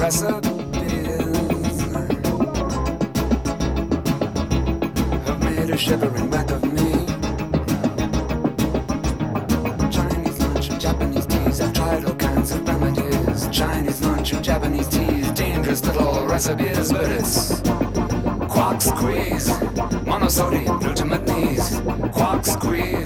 recipes have made a shivering wreck of me. Chinese lunch and Japanese teas, I've tried all kinds of remedies. Chinese lunch and Japanese teas, dangerous little recipes, but it's quark squeeze, monosodium glutamate knees, quark squeeze.